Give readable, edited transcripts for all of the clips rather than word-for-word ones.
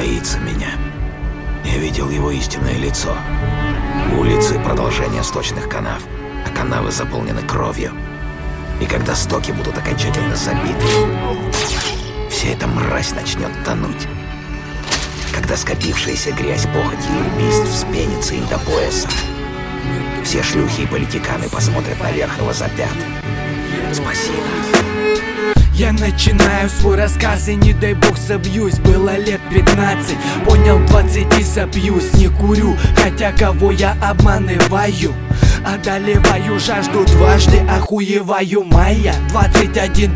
боится меня. Я видел его истинное лицо. Улицы — продолжение сточных канав, а канавы заполнены кровью. И когда стоки будут окончательно забиты, вся эта мразь начнет тонуть. Когда скопившаяся грязь, похоти и убийств вспенится им до пояса, все шлюхи и политиканы посмотрят наверх и возопят: «Спаси нас». Я начинаю свой рассказ и не дай бог собьюсь. Было лет 15, понял, 20 и собьюсь. Не курю, хотя кого я обманываю. Одолеваю жажду дважды, охуеваю. Майя 21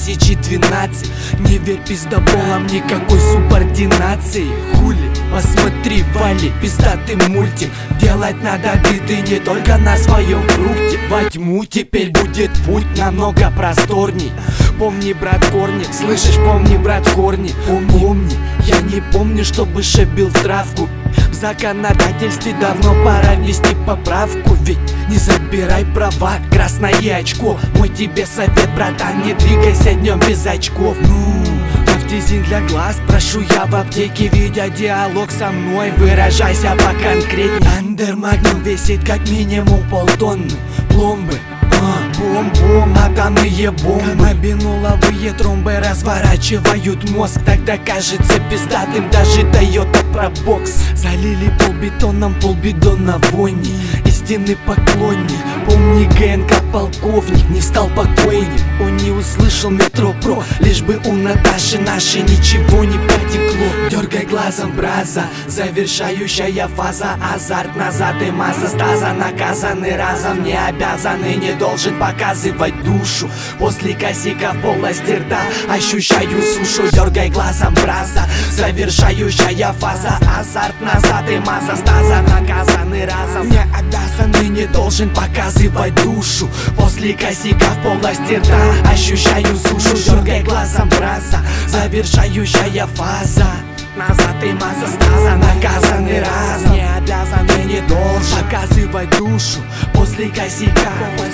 2012. Не верь пиздоболам, никакой субординации. Хули, посмотри, Вали, пиздатый мультик. Делать надо биты не только на своем фрукте. Во тьму теперь будет путь намного просторней. Помни, брат, корни, слышишь, помни, брат, корни. Помни, я не помню, чтобы шибил травку. В законодательстве давно пора ввести поправку. Ведь не забирай права, красное очко. Мой тебе совет, братан, не двигайся днем без очков. Нафтизин для глаз, прошу я в аптеке. Видя диалог со мной, выражайся поконкретнее. Андер Магнум весит как минимум полтонны. Пломбы, бум-бум, атомные бомбы. Каннабинуловые тромбы разворачивают мозг. Тогда кажется пиздатым даже Toyota Probox. Залили полбетоном, полбидона вони. Истинный поклонник, помни, ГНК полковник. Не встал покойник, он не услышал Метро Про. Лишь бы у Наташи нашей ничего не потекло. Дергай глазом, браза, завершающая фаза. Азарт назад и маза стаза. Наказаны разом, не обязаны, не должен показывать душу. После косяка в полости рта ощущаю сушу. Дергай глазом, браза, завершающая фаза. Азарт назад и маза стаза. Наказаны разом, не обязаны, не должен показывать душу. После косяка в полости рта ощущаю сушу. Дергай глазом, браза, завершающая фаза. Назад и маза стаза. Наказаны разом, не обязаны, не должен показывать душу. После косяка,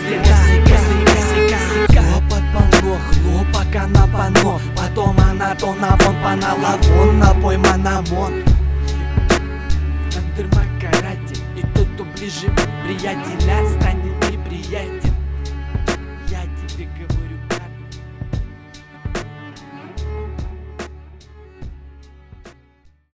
хлопот полно, хлопок она пано. Потом она то на вон, паналавон, напой манамон. Андер Макарати и тот, кто ближе приятеля.